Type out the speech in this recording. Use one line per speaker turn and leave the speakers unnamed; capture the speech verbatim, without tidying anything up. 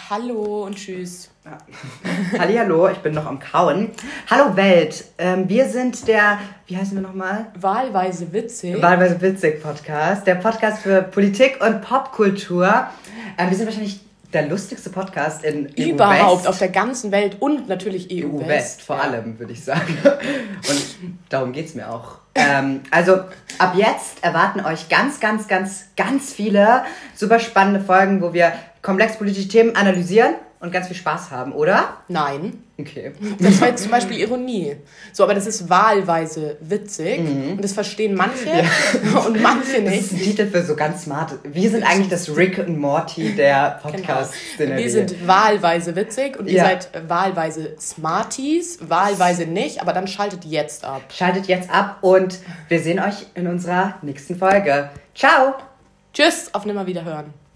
Hallo und tschüss.
Ja. Hallihallo, ich bin noch am Kauen. Hallo Welt, ähm, wir sind der, wie heißen wir nochmal?
Wahlweise witzig.
Wahlweise witzig Podcast, der Podcast für Politik und Popkultur. Ähm, wir sind wahrscheinlich der lustigste Podcast in E U
Überhaupt
West.
auf der ganzen Welt und natürlich E U,
E U
West.
West vor ja. allem, würde ich sagen. Und darum geht's mir auch. Ähm, also ab jetzt erwarten euch ganz, ganz, ganz, ganz viele super spannende Folgen, wo wir komplex politische Themen analysieren und ganz viel Spaß haben, oder?
Nein.
Okay.
Das war jetzt zum Beispiel Ironie. So, aber das ist wahlweise witzig mhm. und das verstehen manche ja. und manche nicht.
Das ist ein Titel für so ganz smart. Wir sind eigentlich das Rick und Morty der Podcast.
Genau. Wir sind wahlweise witzig und ja. ihr seid wahlweise Smarties, wahlweise nicht, aber dann schaltet jetzt ab.
Schaltet jetzt ab und wir sehen euch in unserer nächsten Folge. Ciao!
Tschüss, auf Nimmerwiederhören.